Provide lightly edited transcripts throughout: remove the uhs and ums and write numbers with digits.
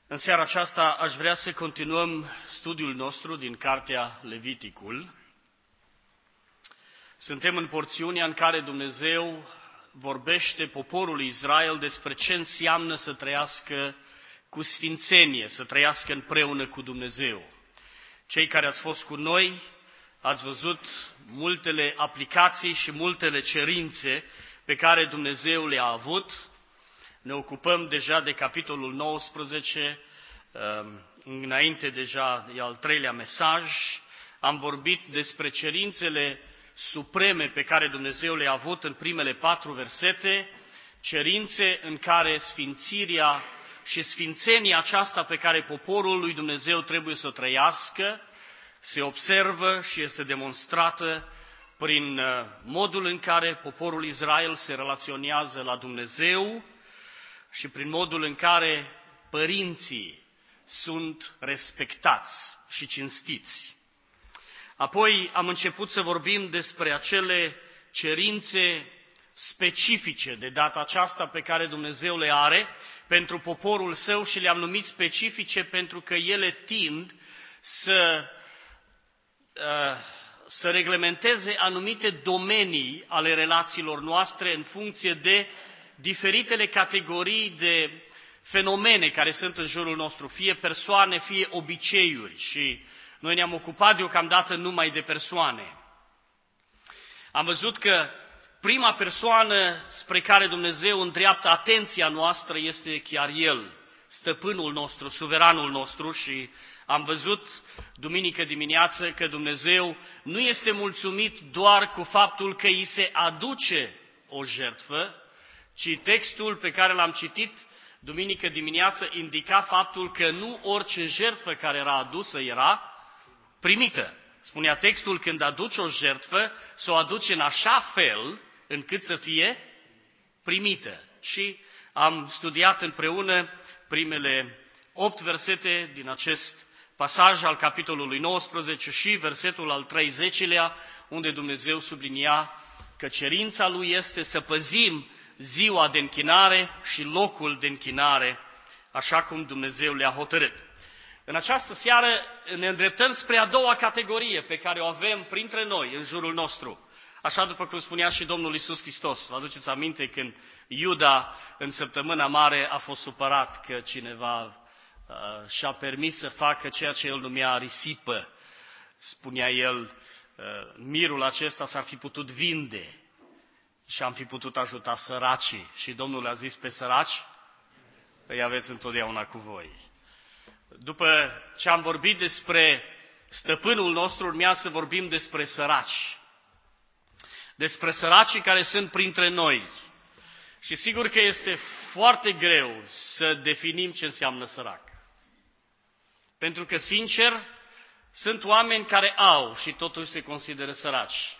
În seara aceasta aș vrea să continuăm studiul nostru din cartea Leviticul. Suntem în porțiunea în care Dumnezeu vorbește poporului Israel despre ce înseamnă să trăiască cu sfințenie, să trăiască împreună cu Dumnezeu. Cei care ați fost cu noi ați văzut multele aplicații și multele cerințe pe care Dumnezeu le-a avut. Ne ocupăm deja de capitolul 19, înainte deja e al treilea mesaj. Am vorbit despre cerințele supreme pe care Dumnezeu le-a avut în primele 4 versete, cerințe în care sfințirea și sfințenia aceasta pe care poporul lui Dumnezeu trebuie să o trăiască se observă și este demonstrată prin modul în care poporul Israel se relaționează la Dumnezeu și prin modul în care părinții sunt respectați și cinstiți. Apoi am început să vorbim despre acele cerințe specifice de data aceasta pe care Dumnezeu le are pentru poporul său și le-am numit specifice pentru că ele tind să reglementeze anumite domenii ale relațiilor noastre în funcție de diferitele categorii de fenomene care sunt în jurul nostru, fie persoane, fie obiceiuri, și noi ne-am ocupat deocamdată numai de persoane. Am văzut că prima persoană spre care Dumnezeu îndreaptă atenția noastră este chiar El, stăpânul nostru, suveranul nostru, și am văzut duminică dimineață că Dumnezeu nu este mulțumit doar cu faptul că îi se aduce o jertfă, ci textul pe care l-am citit duminică dimineață indica faptul că nu orice jertfă care era adusă era primită. Spunea textul, când aduci o jertfă, să o aduci în așa fel încât să fie primită. Și am studiat împreună primele 8 versete din acest pasaj al capitolului 19 și versetul al 30-lea, unde Dumnezeu sublinia că cerința Lui este să păzim ziua de închinare și locul de închinare, așa cum Dumnezeu le-a hotărât. În această seară ne îndreptăm spre a doua categorie pe care o avem printre noi, în jurul nostru. Așa după cum spunea și Domnul Iisus Hristos. Vă aduceți aminte când Iuda în săptămâna mare a fost supărat că cineva și-a permis să facă ceea ce el numea risipă. Spunea el, mirul acesta s-ar fi putut vinde și am fi putut ajuta săracii. Și Domnul a zis, pe săraci îi aveți întotdeauna cu voi. După ce am vorbit despre stăpânul nostru, urmea să vorbim despre săraci. Despre săracii care sunt printre noi. Și sigur că este foarte greu să definim ce înseamnă sărac. Pentru că, sincer, sunt oameni care au și totuși se consideră săraci.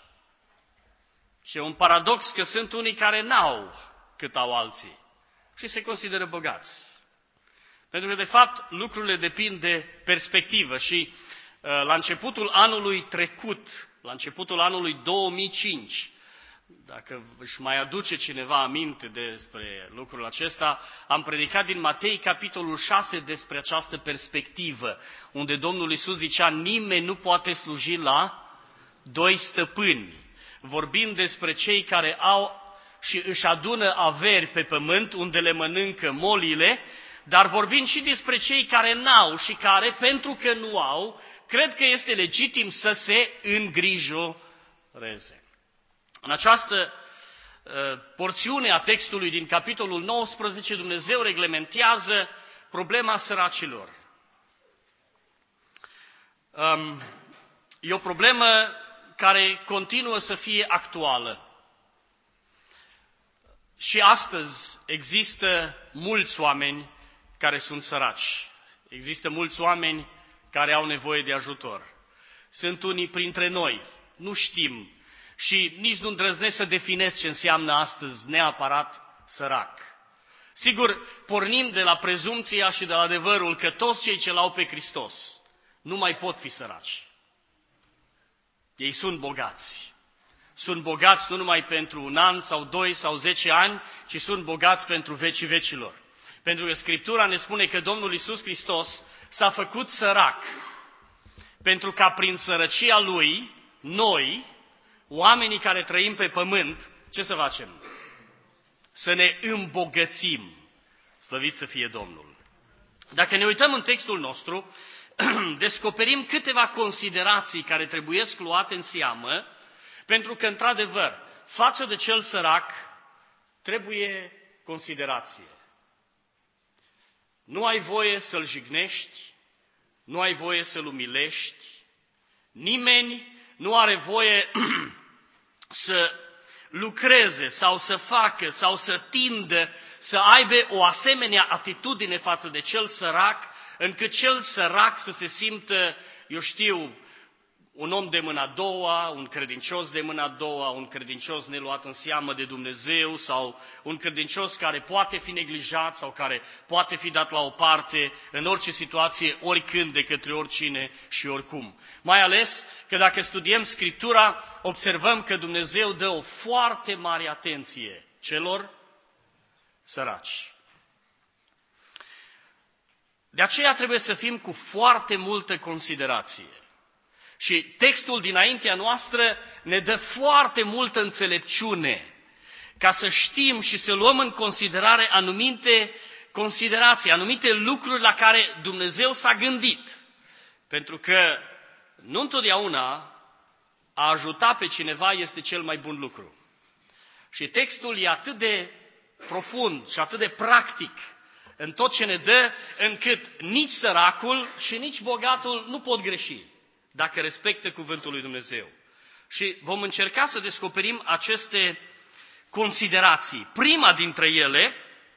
Și e un paradox că sunt unii care n-au cât au alții și se consideră bogați. Pentru că, de fapt, lucrurile depind de perspectivă și la începutul anului trecut, la începutul anului 2005, dacă își mai aduce cineva aminte despre lucrul acesta, am predicat din Matei, capitolul 6, despre această perspectivă, unde Domnul Iisus zicea, nimeni nu poate sluji la 2 stăpâni. Vorbim despre cei care au și își adună averi pe pământ, unde le mănâncă molile, dar vorbim și despre cei care n-au și care, pentru că nu au, cred că este legitim să se îngrijoreze. În această porțiune a textului din capitolul 19, Dumnezeu reglementează problema săracilor. E o problemă care continuă să fie actuală. Și astăzi există mulți oameni care sunt săraci. Există mulți oameni care au nevoie de ajutor. Sunt unii printre noi, nu știm și nici nu îndrăznesc să definesc ce înseamnă astăzi neapărat sărac. Sigur, pornim de la prezumția și de la adevărul că toți cei ce l-au pe Hristos nu mai pot fi săraci. Ei sunt bogați. Sunt bogați nu numai pentru 1 an sau 2 sau 10 ani, ci sunt bogați pentru vecii vecilor. Pentru că Scriptura ne spune că Domnul Iisus Hristos s-a făcut sărac, pentru ca prin sărăcia Lui, noi, oamenii care trăim pe pământ, ce să facem? Să ne îmbogățim. Slăvit să fie Domnul! Dacă ne uităm în textul nostru, descoperim câteva considerații care trebuiesc luate în seamă, pentru că, într-adevăr, față de cel sărac, trebuie considerație. Nu ai voie să-l jignești, nu ai voie să-l umilești, nimeni nu are voie să lucreze sau să facă sau să tindă să aibă o asemenea atitudine față de cel sărac, încât cel sărac să se simtă, eu știu, un om de mâna a doua, un credincios de mâna a doua, un credincios neluat în seamă de Dumnezeu sau un credincios care poate fi neglijat sau care poate fi dat la o parte în orice situație, oricând, de către oricine și oricum. Mai ales că dacă studiem Scriptura, observăm că Dumnezeu dă o foarte mare atenție celor săraci. De aceea trebuie să fim cu foarte multă considerație. Și textul dinaintea noastră ne dă foarte multă înțelepciune ca să știm și să luăm în considerare anumite considerații, anumite lucruri la care Dumnezeu s-a gândit. Pentru că nu întotdeauna a ajuta pe cineva este cel mai bun lucru. Și textul e atât de profund și atât de practic în tot ce ne dă, încât nici săracul și nici bogatul nu pot greși dacă respectă cuvântul lui Dumnezeu. Și vom încerca să descoperim aceste considerații. Prima dintre ele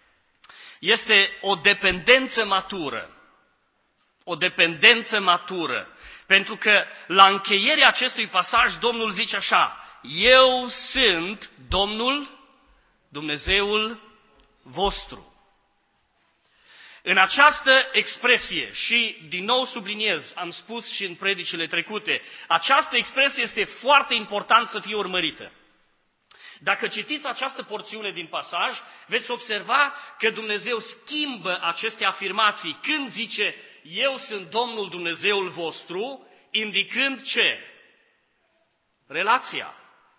este o dependență matură. O dependență matură. Pentru că la încheierea acestui pasaj Domnul zice așa: eu sunt Domnul, Dumnezeul vostru. În această expresie, și din nou subliniez, am spus și în predicile trecute, această expresie este foarte important să fie urmărită. Dacă citiți această porțiune din pasaj, veți observa că Dumnezeu schimbă aceste afirmații când zice eu sunt Domnul Dumnezeul vostru, indicând ce? Relația.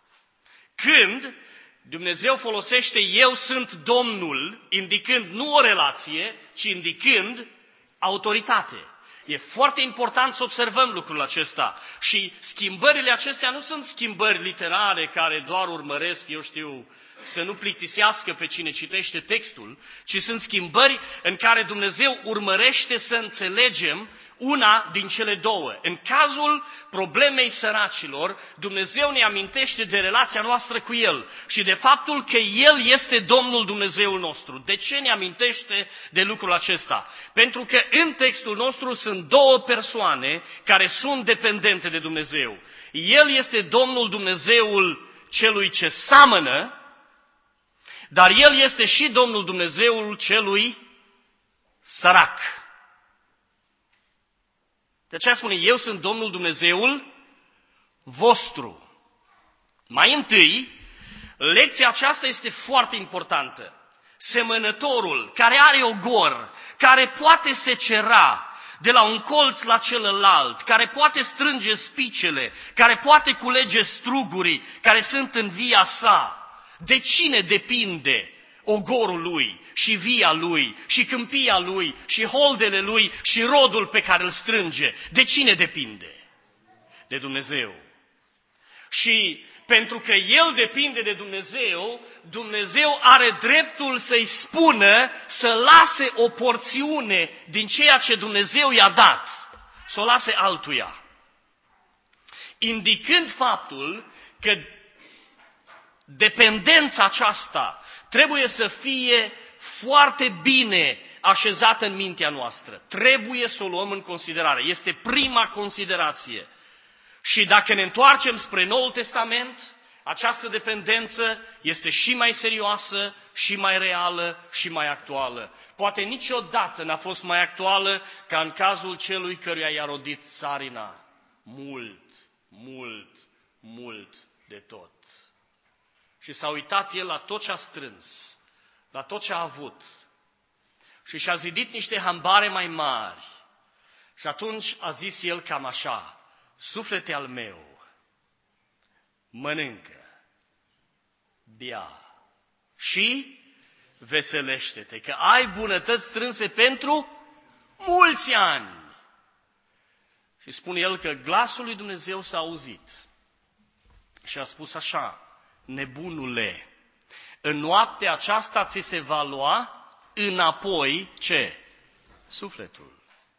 Când Dumnezeu folosește eu sunt Domnul, indicând nu o relație, ci indicând autoritate. E foarte important să observăm lucrul acesta. Și schimbările acestea nu sunt schimbări literare care doar urmăresc, eu știu, să nu plictisească pe cine citește textul, ci sunt schimbări în care Dumnezeu urmărește să înțelegem una din cele două. În cazul problemei săracilor, Dumnezeu ne amintește de relația noastră cu El și de faptul că El este Domnul Dumnezeul nostru. De ce ne amintește de lucrul acesta? Pentru că în textul nostru sunt două persoane care sunt dependente de Dumnezeu. El este Domnul Dumnezeul celui ce seamănă, dar El este și Domnul Dumnezeul celui sărac. De aceea spune, eu sunt Domnul Dumnezeul vostru. Mai întâi, lecția aceasta este foarte importantă. Semănătorul care are ogor, care poate secera de la un colț la celălalt, care poate strânge spicele, care poate culege strugurii care sunt în via sa, de cine depinde ogorul lui și via lui și câmpia lui și holdele lui și rodul pe care îl strânge? De cine depinde? De Dumnezeu. Și pentru că el depinde de Dumnezeu, Dumnezeu are dreptul să-i spună să lase o porțiune din ceea ce Dumnezeu i-a dat, să o lase altuia. Indicând faptul că dependența aceasta trebuie să fie foarte bine așezată în mintea noastră. Trebuie să o luăm în considerare. Este prima considerație. Și dacă ne întoarcem spre Noul Testament, această dependență este și mai serioasă, și mai reală, și mai actuală. Poate niciodată n-a fost mai actuală ca în cazul celui căruia i-a rodit țarina. Mult, mult, mult de tot. Și s-a uitat el la tot ce a strâns, la tot ce a avut. și și-a zidit niște hambare mai mari. Și atunci a zis el cam așa: suflete al meu, mănâncă, bea și veselește-te, că ai bunătăți strânse pentru mulți ani. Și spune el că glasul lui Dumnezeu s-a auzit și a spus așa: nebunule, în noaptea aceasta ți se va lua înapoi ce? Sufletul.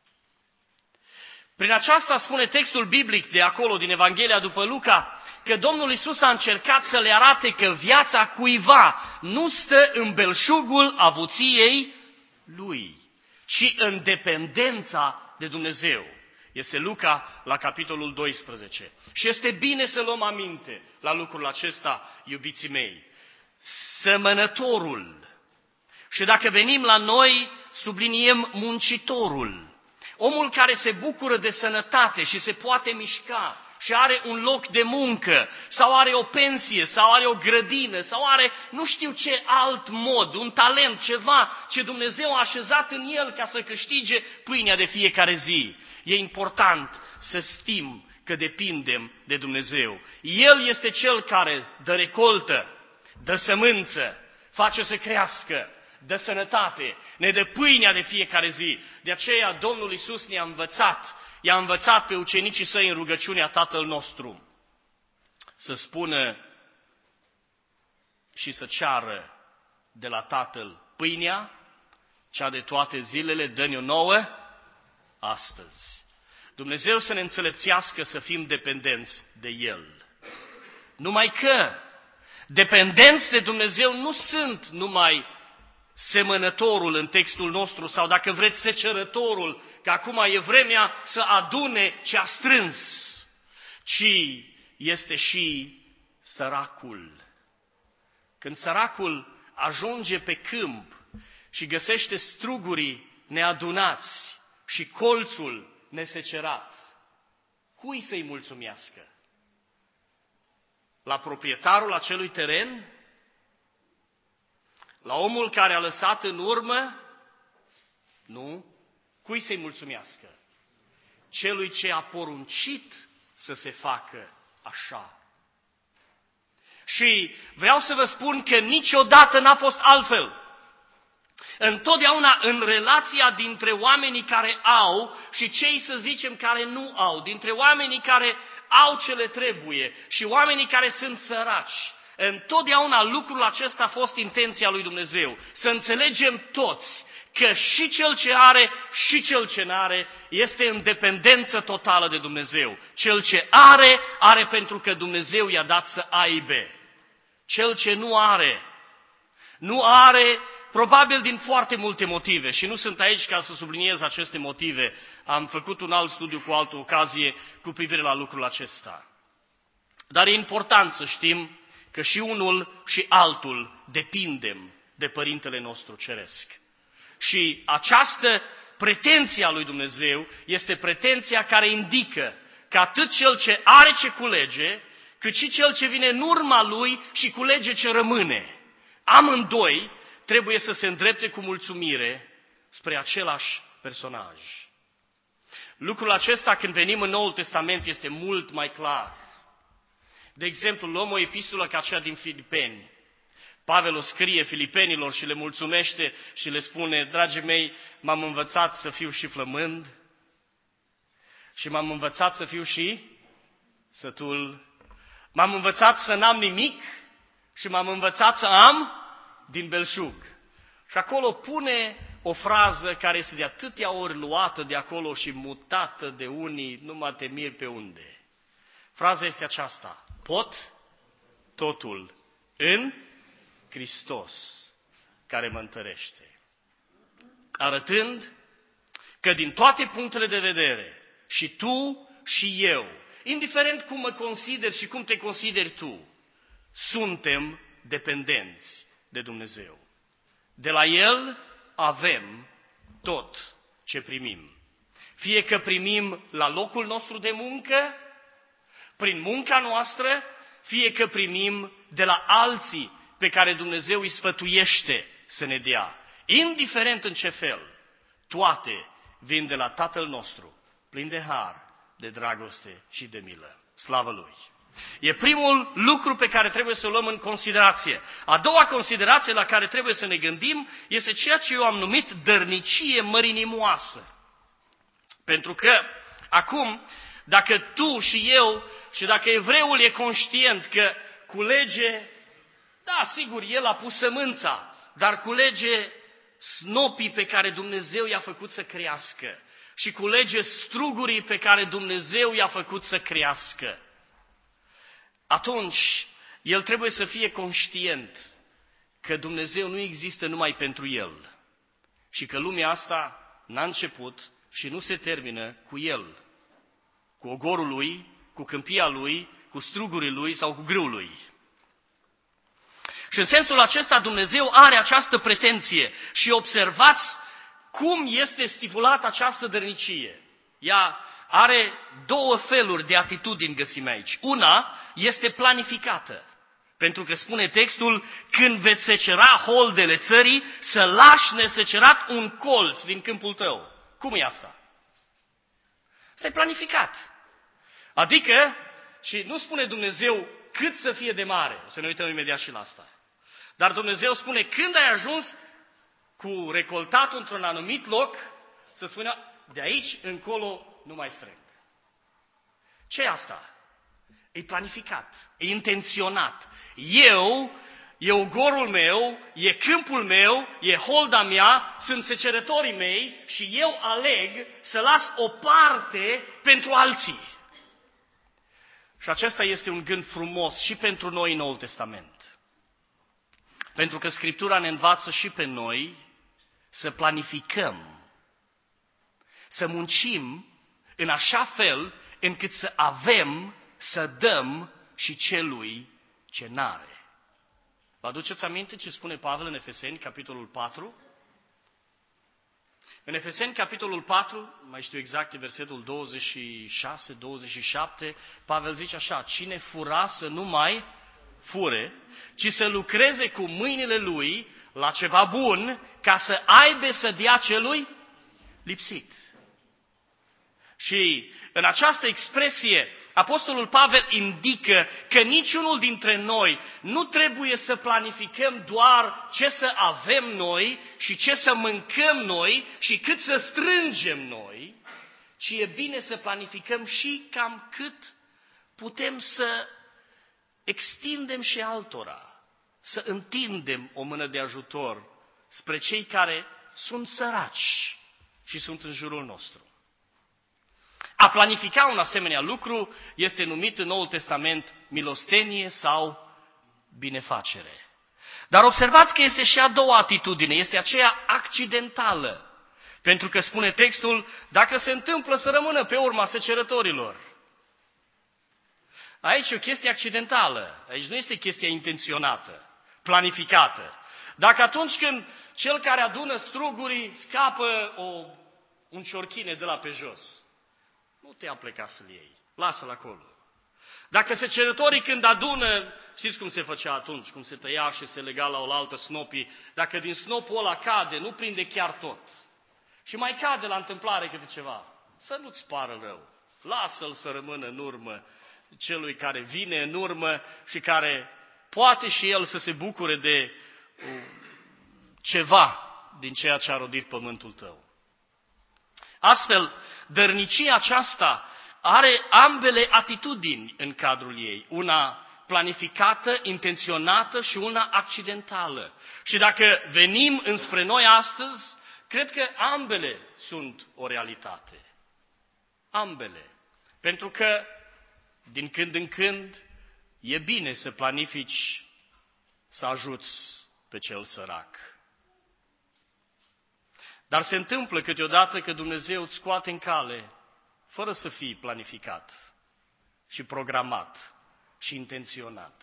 Prin aceasta spune textul biblic de acolo, din Evanghelia după Luca, că Domnul Iisus a încercat să le arate că viața cuiva nu stă în belșugul avuției lui, ci în dependența de Dumnezeu. Este Luca la capitolul 12. Și este bine să luăm aminte la lucrul acesta, iubiții mei. Semănătorul. Și dacă venim la noi, subliniem muncitorul. Omul care se bucură de sănătate și se poate mișca și are un loc de muncă, sau are o pensie, sau are o grădină, sau are nu știu ce alt mod, un talent, ceva ce Dumnezeu a așezat în el ca să câștige pâinea de fiecare zi. E important să știm că depindem de Dumnezeu. El este Cel care dă recoltă, dă sămânță, face să crească, dă sănătate, ne dă pâinea de fiecare zi. De aceea Domnul Iisus i-a învățat pe ucenicii săi în rugăciunea Tatăl nostru să spună și să ceară de la Tatăl pâinea, cea de toate zilele, dă-ne-o nouă astăzi. Dumnezeu să ne înțelepțească să fim dependenți de El. Numai că dependenți de Dumnezeu nu sunt numai semănătorul în textul nostru, sau dacă vreți secerătorul, că acum e vremea să adune ce a strâns, ci este și săracul. Când săracul ajunge pe câmp și găsește strugurii neadunați și colțul nesecerat, cui să-i mulțumească? La proprietarul acelui teren? La omul care a lăsat în urmă? Nu. Cui să-i mulțumească? Celui ce a poruncit să se facă așa. Și vreau să vă spun că niciodată n-a fost altfel. Întotdeauna în relația dintre oamenii care au și cei, să zicem, care nu au, dintre oamenii care au ce le trebuie și oamenii care sunt săraci, întotdeauna lucrul acesta a fost intenția lui Dumnezeu. Să înțelegem toți că și cel ce are și cel ce n-are este în dependență totală de Dumnezeu. Cel ce are, are pentru că Dumnezeu i-a dat să aibă. Cel ce nu are probabil din foarte multe motive și nu sunt aici ca să subliniez aceste motive. Am făcut un alt studiu cu altă ocazie cu privire la lucrul acesta. Dar e important să știm că și unul și altul depindem de Părintele nostru Ceresc. Și această pretenție a lui Dumnezeu este pretenția care indică că atât cel ce are ce culege, cât și cel ce vine în urma lui și culege ce rămâne. Amândoi trebuie să se îndrepte cu mulțumire spre același personaj. Lucrul acesta, când venim în Noul Testament, este mult mai clar. De exemplu, luăm o epistolă ca cea din Filipeni. Pavel o scrie Filipenilor și le mulțumește și le spune: dragii mei, m-am învățat să fiu și flămând și m-am învățat să fiu și sătul. M-am învățat să n-am nimic și m-am învățat să am din belșug. Și acolo pune o frază care este de atâtea ori luată de acolo și mutată de unii, numai te miri pe unde. Fraza este aceasta: pot totul în Hristos care mă întărește. Arătând că din toate punctele de vedere, și tu și eu, indiferent cum mă consider și cum te consideri tu, suntem dependenți de Dumnezeu. De la El avem tot ce primim. Fie că primim la locul nostru de muncă, prin munca noastră, fie că primim de la alții pe care Dumnezeu îi sfătuiește să ne dea. indiferent în ce fel, toate vin de la Tatăl nostru, plin de har, de dragoste și de milă. Slavă Lui! E primul lucru pe care trebuie să o luăm în considerație. A doua considerație la care trebuie să ne gândim este ceea ce eu am numit dărnicie mărinimoasă. Pentru că acum, dacă tu și eu și dacă evreul e conștient că culege, da, sigur, el a pus sămânța, dar culege snopii pe care Dumnezeu i-a făcut să crească și culege strugurii pe care Dumnezeu i-a făcut să crească. Atunci, el trebuie să fie conștient că Dumnezeu nu există numai pentru el și că lumea asta n-a început și nu se termină cu el, cu ogorul lui, cu câmpia lui, cu strugurii lui sau cu grâul lui. Și în sensul acesta Dumnezeu are această pretenție și observați cum este stipulată această dărnicie. Ea are două feluri de atitudini găsim aici. Una este planificată, pentru că spune textul, când veți secera holdele țării, să lași nesecerat un colț din câmpul tău. Cum e asta? Asta e planificat. Adică, și nu spune Dumnezeu cât să fie de mare, o să ne uităm imediat și la asta. Dar Dumnezeu spune, când ai ajuns cu recoltatul într-un anumit loc, să spună, de aici încolo nu mai strâng. Ce e asta? E planificat, e intenționat. E ogorul meu, e câmpul meu, e holda mea, sunt secerătorii mei și eu aleg să las o parte pentru alții. Și acesta este un gând frumos și pentru noi în Noul Testament. Pentru că Scriptura ne învață și pe noi să planificăm, să muncim în așa fel încât să avem, să dăm și celui ce n-are. Vă aduceți aminte ce spune Pavel în Efeseni, capitolul 4? În Efeseni, capitolul 4, mai știu exact, e versetul 26-27, Pavel zice așa, cine fura să nu mai fure, ci să lucreze cu mâinile lui la ceva bun, ca să aibă să dea celui lipsit. Și în această expresie, Apostolul Pavel indică că niciunul dintre noi nu trebuie să planificăm doar ce să avem noi și ce să mâncăm noi și cât să strângem noi, ci e bine să planificăm și cam cât putem să extindem și altora, să întindem o mână de ajutor spre cei care sunt săraci și sunt în jurul nostru. A planifica un asemenea lucru este numit în Noul Testament milostenie sau binefacere. Dar observați că este și a doua atitudine, este aceea accidentală. Pentru că spune textul, dacă se întâmplă să rămână pe urma secerătorilor. Aici e o chestie accidentală, aici nu este chestia intenționată, planificată. Dacă atunci când cel care adună strugurii scapă un ciorchine de la pe jos, nu te apleca să-l iei, lasă-l acolo. Dacă secerătorii când adună, știți cum se făcea atunci, cum se tăia și se lega la oaltă snopii, dacă din snopul ăla cade, nu prinde chiar tot. Și mai cade la întâmplare câte ceva, să nu-ți pară rău, lasă-l să rămână în urmă celui care vine în urmă și care poate și el să se bucure de ceva din ceea ce a rodit pământul tău. Astfel, dărnicia aceasta are ambele atitudini în cadrul ei, una planificată, intenționată și una accidentală. Și dacă venim înspre noi astăzi, cred că ambele sunt o realitate. Ambele. Pentru că, din când în când, e bine să planifici să ajuți pe cel sărac. Dar se întâmplă câteodată că Dumnezeu îți scoate în cale fără să fii planificat și programat și intenționat.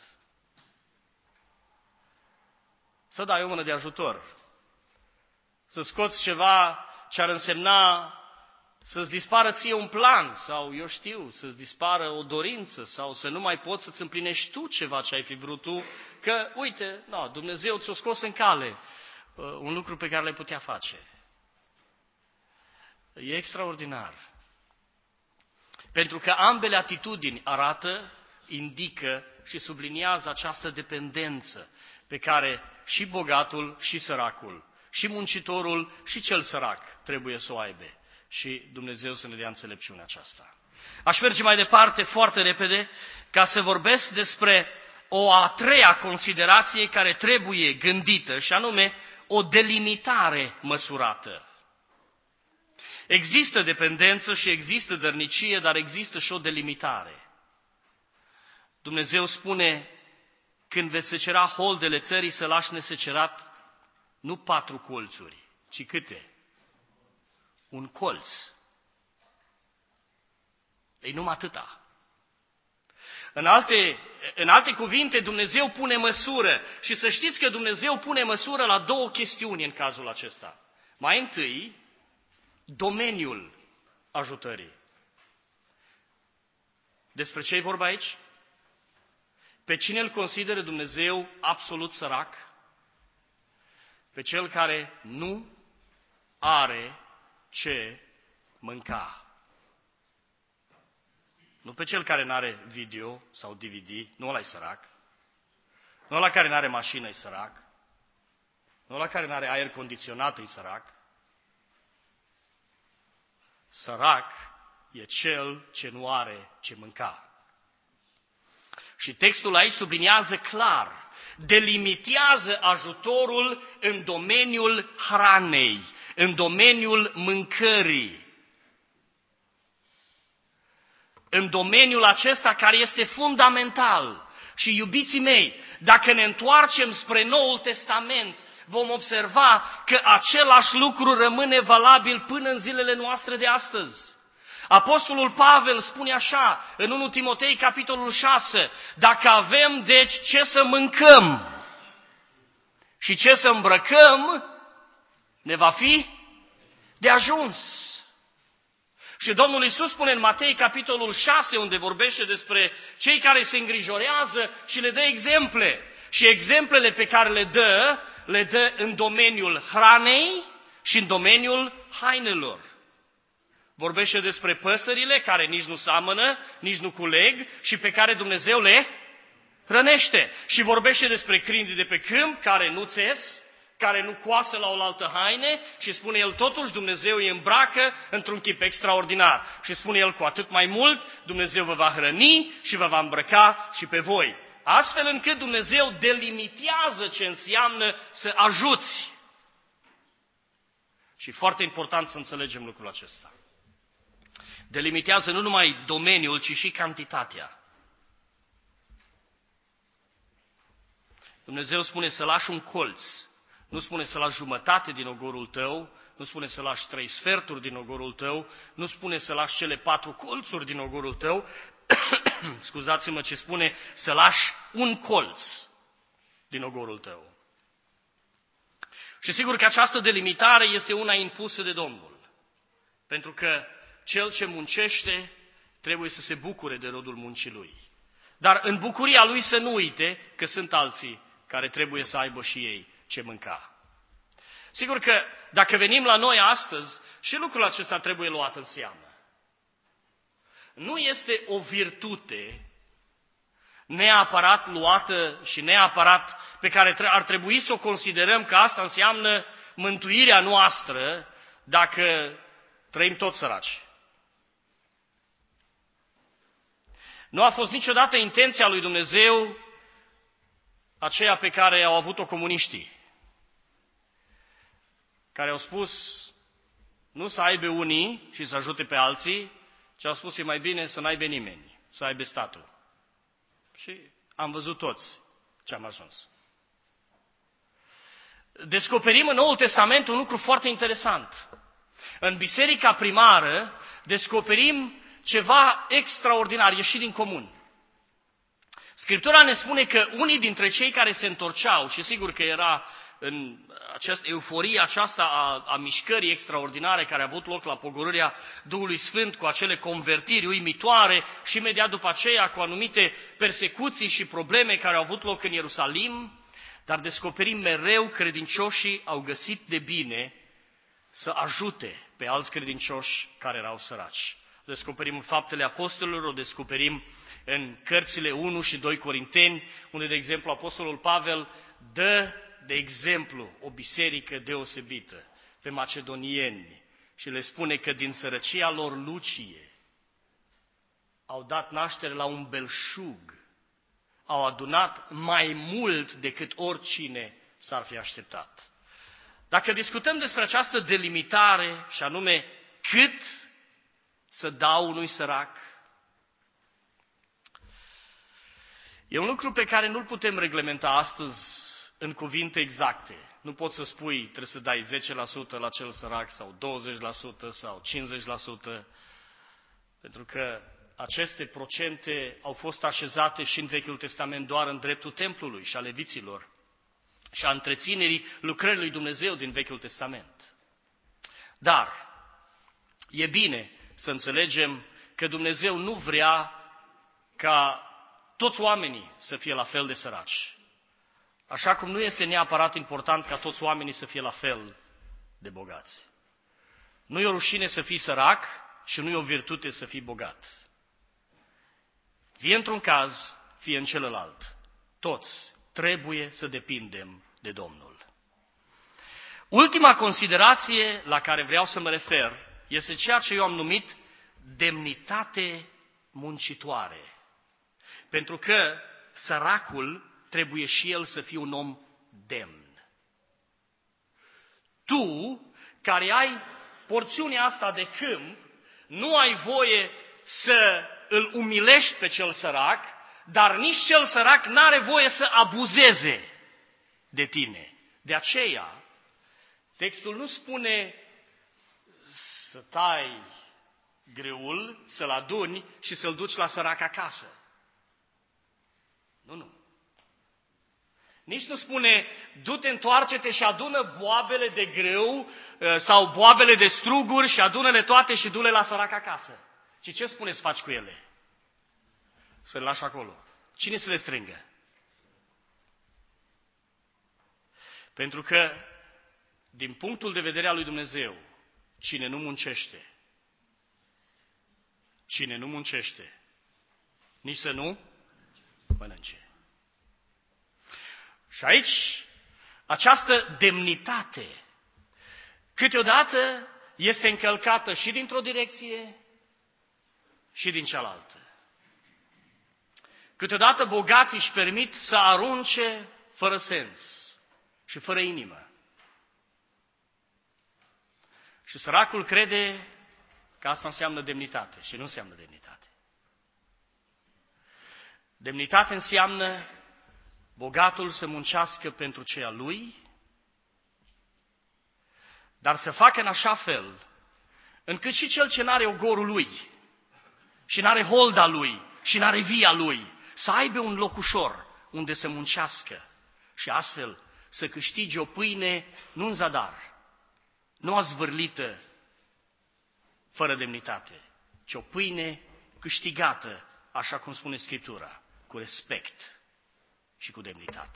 Să dai o mână de ajutor, să scoți ceva ce ar însemna să-ți dispară ție un plan sau, eu știu, să-ți dispară o dorință sau să nu mai poți să-ți împlinești tu ceva ce ai fi vrut tu, că, uite, Dumnezeu ți-o scos în cale. un lucru pe care le putea face. E extraordinar. Pentru că ambele atitudini arată, indică și subliniază această dependență pe care și bogatul și săracul, și muncitorul și cel sărac trebuie să o aibă. Și Dumnezeu să ne dea înțelepciunea aceasta. Aș merge mai departe foarte repede ca să vorbesc despre o a treia considerație care trebuie gândită și anume o delimitare măsurată. Există dependență și există dărnicie, dar există și o delimitare. Dumnezeu spune, când veți secera holdele țării, să lași nesecerat nu 4 colțuri, ci câte? Un colț. Ei, numai atâta. În alte cuvinte, Dumnezeu pune măsură. Și să știți că Dumnezeu pune măsură la 2 chestiuni în cazul acesta. Mai întâi, domeniul ajutării. Despre ce e vorba aici? Pe cine îl consideră Dumnezeu absolut sărac? Pe cel care nu are ce mânca. Nu pe cel care nu are video sau DVD, nu ăla e sărac. Nu ăla care nu are mașină e sărac. Nu ăla care nu are aer condiționat e sărac. Sărac e cel ce nu are ce mânca. Și textul aici subliniază clar, delimitează ajutorul în domeniul hranei, în domeniul mâncării. În domeniul acesta care este fundamental. Și iubiții mei, dacă ne întoarcem spre Noul Testament, vom observa că același lucru rămâne valabil până în zilele noastre de astăzi. Apostolul Pavel spune așa, în 1 Timotei, capitolul 6, dacă avem, deci, ce să mâncăm și ce să îmbrăcăm, ne va fi de ajuns. Și Domnul Iisus spune în Matei, capitolul 6, unde vorbește despre cei care se îngrijorează și le dă exemple. Și exemplele pe care le dă în domeniul hranei și în domeniul hainelor. Vorbește despre păsările care nici nu seamănă, nici nu culeg și pe care Dumnezeu le hrănește. Și vorbește despre câinii de pe câmp care nu țes, care nu coasă la oaltă haine și spune el totuși Dumnezeu îi îmbracă într-un chip extraordinar. Și spune el cu atât mai mult Dumnezeu vă va hrăni și vă va îmbrăca și pe voi. Astfel încât Dumnezeu delimitează ce înseamnă să ajuți. Și foarte important să înțelegem lucrul acesta. Delimitează nu numai domeniul, ci și cantitatea. Dumnezeu spune să lași un colț. Nu spune să lași jumătate din ogorul tău, nu spune să lași 3/4 din ogorul tău, nu spune să lași cele 4 colțuri din ogorul tău, scuzați-mă, ce spune să lași un colț din ogorul tău. Și sigur că această delimitare este una impusă de Domnul, pentru că cel ce muncește trebuie să se bucure de rodul muncii lui. Dar în bucuria lui să nu uite că sunt alții care trebuie să aibă și ei ce mânca. Sigur că dacă venim la noi astăzi, și lucrul acesta trebuie luat în seamă. Nu este o virtute neapărat luată și neapărat pe care ar trebui să o considerăm că asta înseamnă mântuirea noastră dacă trăim toți săraci. Nu a fost niciodată intenția lui Dumnezeu aceea pe care au avut-o comuniștii, care au spus nu să aibă unii și să ajute pe alții, ci au spus e mai bine să n-aibă nimeni, să aibă statul. Și am văzut toți ce am ajuns. Descoperim în Noul Testament un lucru foarte interesant. În biserica primară descoperim ceva extraordinar, ieșit din comun. Scriptura ne spune că unii dintre cei care se întorceau, și sigur că era în euforia aceasta a mișcării extraordinare care a avut loc la pogorârea Duhului Sfânt, cu acele convertiri uimitoare și imediat după aceea cu anumite persecuții și probleme care au avut loc în Ierusalim, Dar descoperim mereu credincioșii au găsit de bine să ajute pe alți credincioși care erau săraci. O descoperim în Faptele Apostolilor, o descoperim în cărțile 1 și 2 Corinteni, unde, de exemplu, Apostolul Pavel dă, de exemplu, o biserică deosebită pe macedonieni și le spune că din sărăcia lor lucie au dat naștere la un belșug, au adunat mai mult decât oricine s-ar fi așteptat. Dacă discutăm despre această delimitare, și anume cât să dau unui sărac, e un lucru pe care nu-l putem reglementa astăzi în cuvinte exacte. Nu poți să spui, trebuie să dai 10% la cel sărac sau 20% sau 50%, pentru că aceste procente au fost așezate și în Vechiul Testament doar în dreptul templului și a leviților și a întreținerii lucrării lui Dumnezeu din Vechiul Testament. Dar e bine să înțelegem că Dumnezeu nu vrea ca toți oamenii să fie la fel de săraci. Așa cum nu este neapărat important ca toți oamenii să fie la fel de bogați. Nu e o rușine să fii sărac și nu e o virtute să fii bogat. Fie într-un caz, fie în celălalt. Toți trebuie să depindem de Domnul. Ultima considerație la care vreau să mă refer este ceea ce eu am numit demnitate muncitoare. Pentru că săracul trebuie și el să fie un om demn. Tu, care ai porțiunea asta de câmp, nu ai voie să îl umilești pe cel sărac, dar nici cel sărac n-are voie să abuzeze de tine. De aceea, textul nu spune să tai greul, să-l aduni și să-l duci la sărac acasă. Nu. Nici nu spune, du-te, întoarce-te și adună boabele de grâu sau boabele de struguri și adună-le toate și du-le la sărac acasă. Și ce spune să faci cu ele? Să le lași acolo. Cine să le strângă? Pentru că, din punctul de vedere al lui Dumnezeu, cine nu muncește, nici să nu mănânce. Și aici, această demnitate, câteodată este încălcată și dintr-o direcție și din cealaltă. Câteodată bogații își permit să arunce fără sens și fără inimă. Și săracul crede că asta înseamnă demnitate și nu înseamnă demnitate. Demnitate înseamnă bogatul să muncească pentru ceea lui, dar să facă în așa fel încât și cel ce n-are ogorul lui și n-are holda lui și n-are via lui să aibă un locușor unde să muncească și astfel să câștige o pâine nu în zadar, nu azvârlită fără demnitate, ci o pâine câștigată, așa cum spune Scriptura, cu respect și cu demnitate.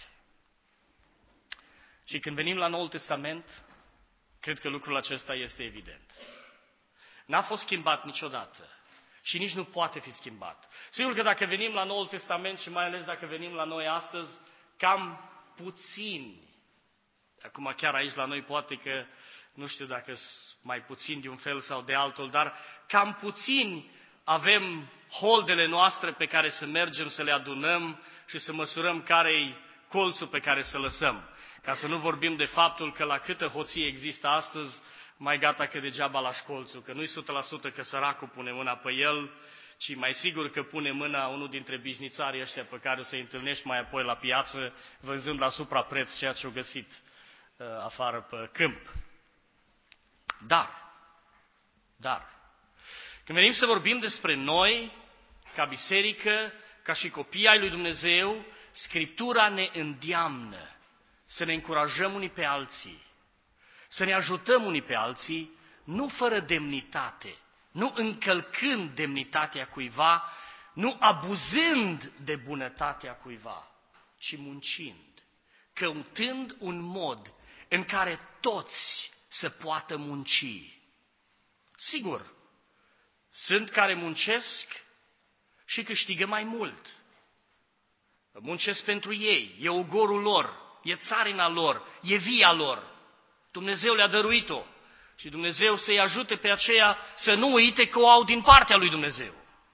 Și când venim la Noul Testament, cred că lucrul acesta este evident. N-a fost schimbat niciodată și nici nu poate fi schimbat. Sigur că dacă venim la Noul Testament și mai ales dacă venim la noi astăzi, cam puțini, acum chiar aici la noi poate că, nu știu dacă sunt mai puțini de un fel sau de altul, dar cam puțini avem holdele noastre pe care să mergem să le adunăm și să măsurăm care-i colțul pe care să lăsăm. Ca să nu vorbim de faptul că la câtă hoție există astăzi, mai gata că degeaba lași colțul, că nu-i 100% că săracul pune mâna pe el, ci mai sigur că pune mâna unul dintre biznițarii ăștia pe care o să-i întâlnești mai apoi la piață, vânzând la suprapreț ceea ce-au găsit afară pe câmp. Dar, când venim să vorbim despre noi, ca biserică, ca și copii ai lui Dumnezeu, Scriptura ne îndeamnă să ne încurajăm unii pe alții, să ne ajutăm unii pe alții, nu fără demnitate, nu încălcând demnitatea cuiva, nu abuzând de bunătatea cuiva, ci muncind, căutând un mod în care toți să poată munci. Sigur, sunt care muncesc și câștigă mai mult. Muncesc pentru ei, e ogorul lor, e țarina lor, e via lor. Dumnezeu le-a dăruit-o și Dumnezeu să-i ajute pe aceea să nu uite că o au din partea lui Dumnezeu.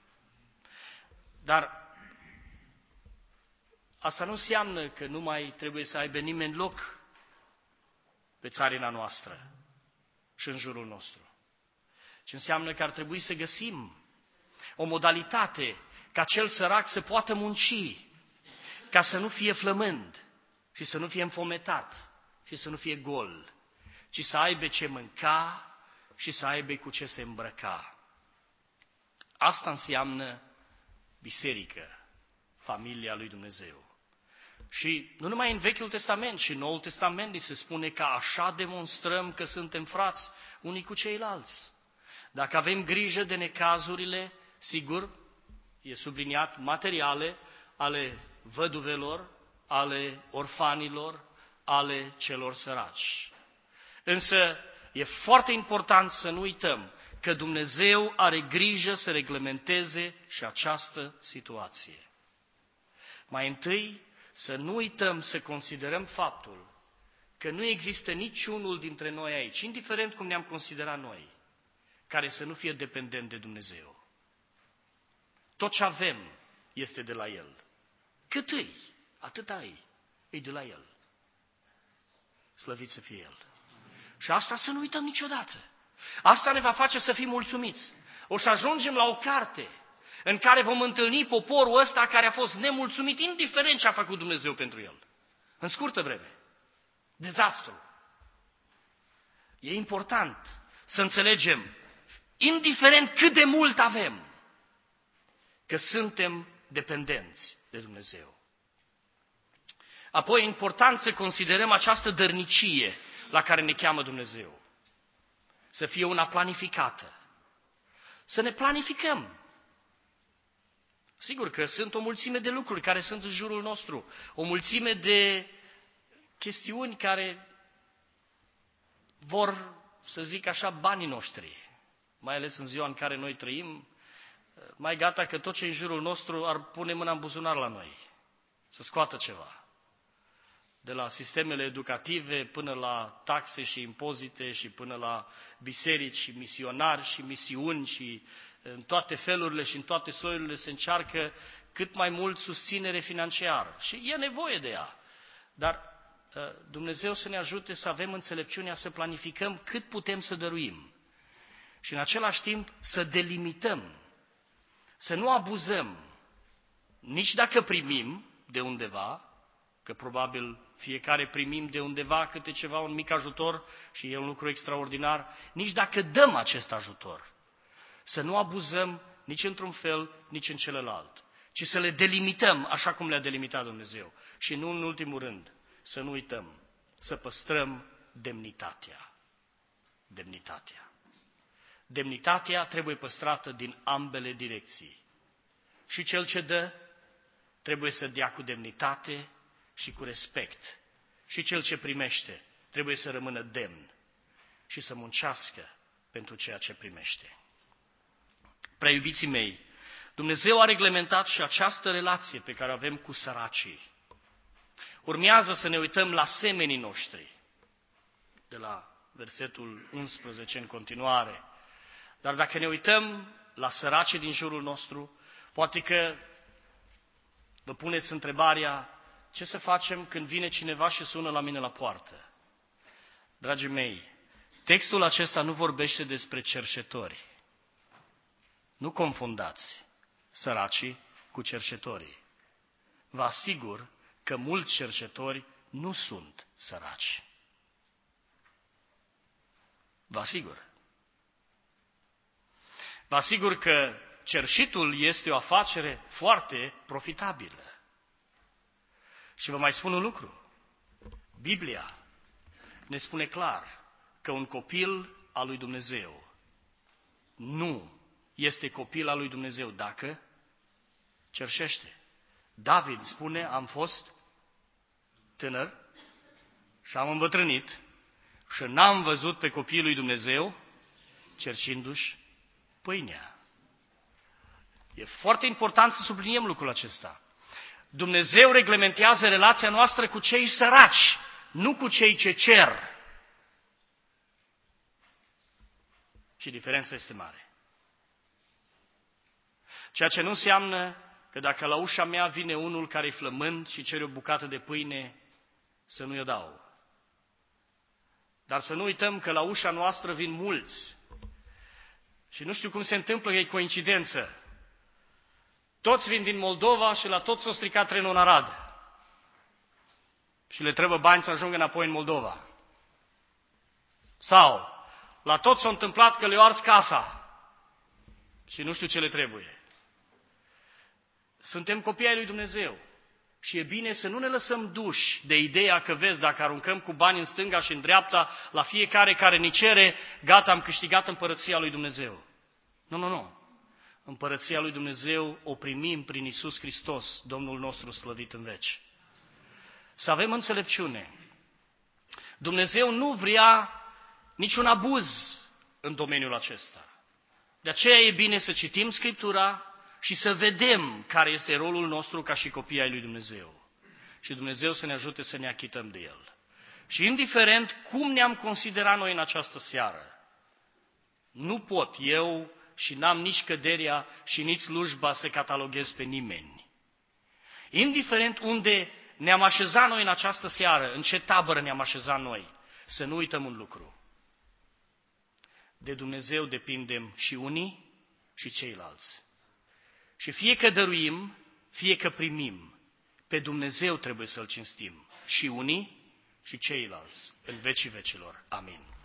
Dar asta nu înseamnă că nu mai trebuie să aibă nimeni loc pe țarina noastră și în jurul nostru. Ce înseamnă că ar trebui să găsim o modalitate ca cel sărac să poată munci, ca să nu fie flămând și să nu fie înfometat și să nu fie gol, ci să aibă ce mânca și să aibă cu ce se îmbrăca. Asta înseamnă biserică, familia lui Dumnezeu. Și nu numai în Vechiul Testament, și în Noul Testament ni se spune că așa demonstrăm că suntem frați unii cu ceilalți. Dacă avem grijă de necazurile, sigur, e subliniat, materiale ale văduvelor, ale orfanilor, ale celor săraci. Însă e foarte important să nu uităm că Dumnezeu are grijă să reglementeze și această situație. Mai întâi, să nu uităm să considerăm faptul că nu există niciunul dintre noi aici, indiferent cum ne-am considerat noi, care să nu fie dependent de Dumnezeu. Tot ce avem este de la El. Cât îi, atât ai, e de la El. Slăvit să fie El. Și asta să nu uităm niciodată. Asta ne va face să fim mulțumiți. O să ajungem la o carte în care vom întâlni poporul ăsta care a fost nemulțumit, indiferent ce a făcut Dumnezeu pentru el. În scurtă vreme. Dezastru. E important să înțelegem, indiferent cât de mult avem, că suntem dependenți de Dumnezeu. Apoi e important să considerăm această dărnicie la care ne cheamă Dumnezeu. Să fie una planificată. Să ne planificăm. Sigur că sunt o mulțime de lucruri care sunt în jurul nostru, o mulțime de chestiuni care vor, să zic așa, banii noștri, mai ales în ziua în care noi trăim, mai gata că tot ce e în jurul nostru ar pune mâna în buzunar la noi, să scoată ceva. De la sistemele educative până la taxe și impozite și până la biserici și misionari și misiuni și în toate felurile și în toate soiurile se încearcă cât mai mult susținere financiară. Și e nevoie de ea. Dar Dumnezeu să ne ajute să avem înțelepciunea să planificăm cât putem să dăruim. Și în același timp să delimităm, să nu abuzăm, nici dacă primim de undeva, că probabil fiecare primim de undeva câte ceva, un mic ajutor și e un lucru extraordinar, nici dacă dăm acest ajutor. Să nu abuzăm nici într-un fel, nici în celălalt, ci să le delimităm așa cum le-a delimitat Dumnezeu. Și nu în ultimul rând, să nu uităm, să păstrăm demnitatea. Demnitatea. Demnitatea trebuie păstrată din ambele direcții. Și cel ce dă trebuie să dea cu demnitate și cu respect. Și cel ce primește trebuie să rămână demn și să muncească pentru ceea ce primește. Prea iubiții mei, Dumnezeu a reglementat și această relație pe care o avem cu săracii. Urmează să ne uităm la semenii noștri, de la versetul 11 în continuare. Dar dacă ne uităm la săracii din jurul nostru, poate că vă puneți întrebarea, ce să facem când vine cineva și sună la mine la poartă? Dragii mei, textul acesta nu vorbește despre cerșetori. Nu confundați săracii cu cerșetorii. Vă asigur că mulți cerșetori nu sunt săraci. Vă asigur. Vă asigur că cerșitul este o afacere foarte profitabilă. Și vă mai spun un lucru. Biblia ne spune clar că un copil al lui Dumnezeu nu este copil al lui Dumnezeu dacă cerșește. David spune, am fost tânăr și am îmbătrânit și n-am văzut pe copiii lui Dumnezeu cerșindu-și pâinea. E foarte important să subliniem lucrul acesta. Dumnezeu reglementează relația noastră cu cei săraci, nu cu cei ce cer. Și diferența este mare. Ceea ce nu înseamnă că dacă la ușa mea vine unul care e flămând și cere o bucată de pâine, să nu-i o dau. Dar să nu uităm că la ușa noastră vin mulți. Și nu știu cum se întâmplă, că e coincidență. Toți vin din Moldova și la toți s-a stricat trenul în Arad. Și le trebuie bani să ajungă înapoi în Moldova. Sau, la toți s-a întâmplat că le-au ars casa. Și nu știu ce le trebuie. Suntem copii ai lui Dumnezeu. Și e bine să nu ne lăsăm duși de ideea că, vezi, dacă aruncăm cu bani în stânga și în dreapta, la fiecare care ni cere, gata, am câștigat împărăția lui Dumnezeu. Nu. Împărăția lui Dumnezeu o primim prin Iisus Hristos, Domnul nostru slăvit în veci. Să avem înțelepciune. Dumnezeu nu vrea niciun abuz în domeniul acesta. De aceea e bine să citim Scriptura și să vedem care este rolul nostru ca și copii ai lui Dumnezeu. Și Dumnezeu să ne ajute să ne achităm de El. Și indiferent cum ne-am considerat noi în această seară, nu pot eu și n-am nici căderea și nici slujba să cataloghez pe nimeni. Indiferent unde ne-am așezat noi în această seară, în ce tabără ne-am așezat noi, să nu uităm un lucru. De Dumnezeu depindem și unii și ceilalți. Și fie că dăruim, fie că primim, pe Dumnezeu trebuie să-L cinstim. Și unii și ceilalți, în vecii vecilor. Amin.